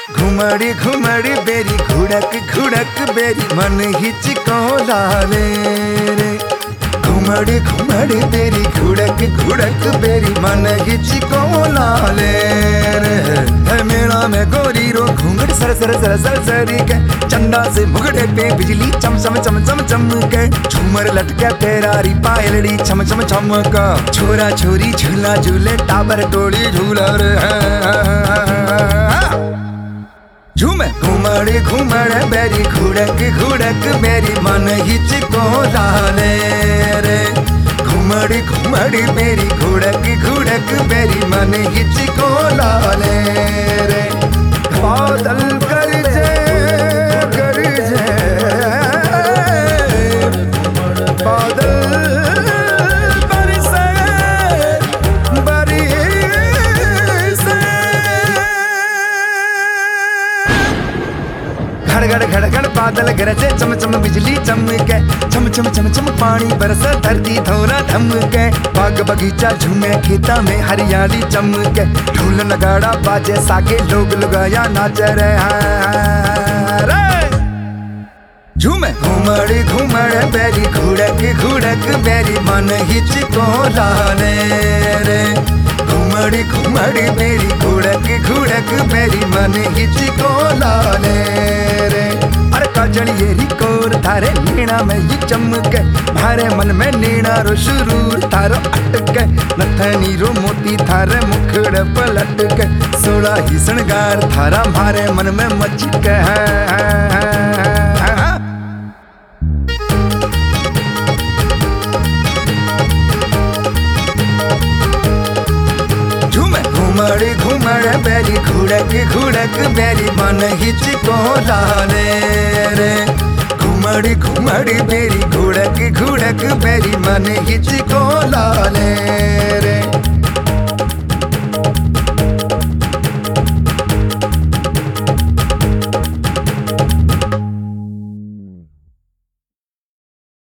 घुमड़ी घुमड़ी berry घुड़क घुड़क berry मन हिचको लाले रे। घुमड़ी घुमड़ी बेरी घुड़क घुड़क बेरी मन हिचको लाले रे। मेला में गोरी रो घूंघट sir sir sir sir sorry के, चंदा से मुगड़े पे बिजली चम चम चम चम चम के, झूमर लटके पेरारी पायलड़ी छम छम छम का, छोरा छोरी झूला झूले टाबर टोली झूला रे। झूमे घुमड़ी घुमड़ बेरी घुड़क घुड़क बेरी मन हिचको लाले रे। घुमड़ी घुमड़ी बेरी घुड़क घुड़क बेरी मन हिचको लाले रे। बादल गरजे गरजे बादल बरसे बरसे, घड़ घड़ घड़ बादल गरजे चम चम बिजली चमके, चम चम चम चम पानी बरसे धरती थोड़ा धमके, बाग बगीचा झूमे खेता में हरियाली चमके, ढोल नगाड़ा बाजे सागे लोग लुगाया नाच रहे। झूमे घुमड़ी घुमड़ बेरी घुड़क घुड़क बेरी मन हिचको लाले रे। घुमड़ी घुमड़ी बेरी घुड़क घुड़क बेरी मन हिचको लाले रे। अरे काजल येरी कोर थारे नीना में ये चमके, भारे मन में नीना रो शुरूर थारो अटके, नथनी रो मोती थारे मुखड़ पलट के, सोला ही शृंगार थारा मारे मन में मचके है। घुमड़ी घुमड़ बेरी घुड़क घुड़क बेरी मन हिचको लाले रे। घुमड़ी घुमड़ी बेरी घुड़क घुड़क बेरी मन हिचको लाले।